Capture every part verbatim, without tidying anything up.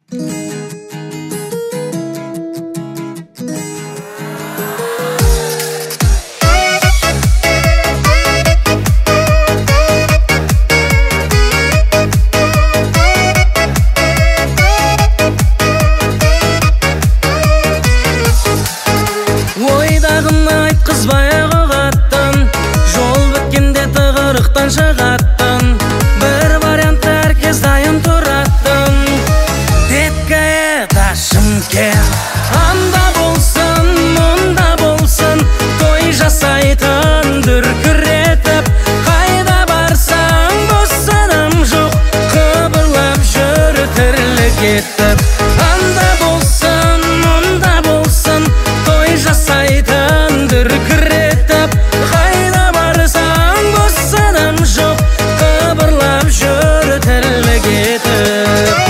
Ойдағын айтқызбай ағаттың, жол біткенде тығырықтан шығаттың, бір вариант әркез дайын тұраттың. Детка это Шымкент, анда болсын, мұнда болсын, той жасайтын дүркіретіп, қайда барсаң бос адам жоқ, қыбырлап жүр тірлік етіп. Анда болсын, мұнда болсын, той жасайтын дүркіретіп, қайда барсаң бос адам жоқ, қыбырлап жүр тірлік етіп.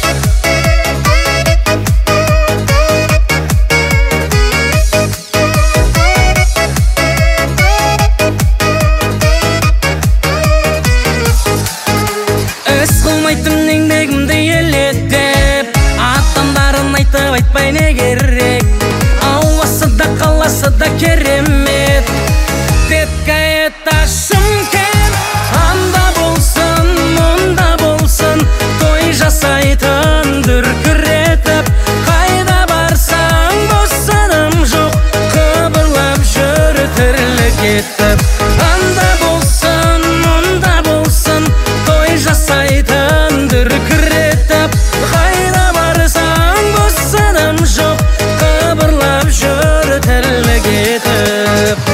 Іс қылмайтын еңбегімді елетіп, аттандарын айтып айтпай не керек, ауасы да қаласы да керемет. Детка это Шымкент, анда болсын, мұнда болсын, той жасайтын дүркіретіп, қайда барсаң бос адам жоқ, қыбырлап жүр тірлік етіп. Анда болсын, мұнда болсын, той жасайтын дүркіретіп, қайда барсаң бос адам жоқ, қыбырлап жүр тірлік етіп.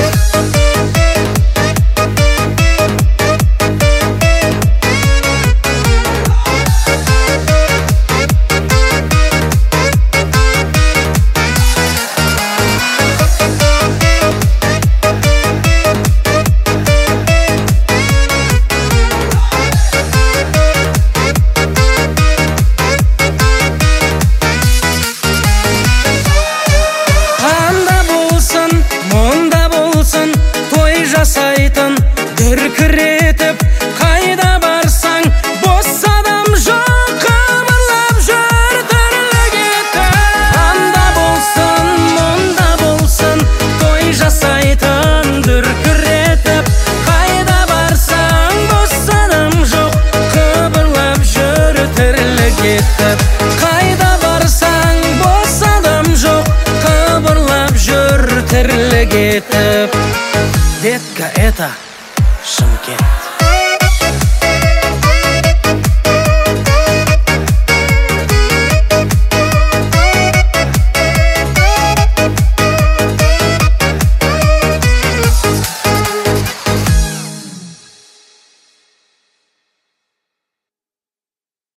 Жасайтын дүркіретіп, қайда барсаң бос адам жоқ, қыбырлап жүр тірлік етіп. Анда болсын, мұнда болсын, той жасайтын дүркіретіп, қайда барсаң бос адам жоқ, қыбырлап жүр тірлік етіп. Қайда барсаң бос адам жоқ, қыбырлап жүр тірлік етіп. Детка это Шымкент.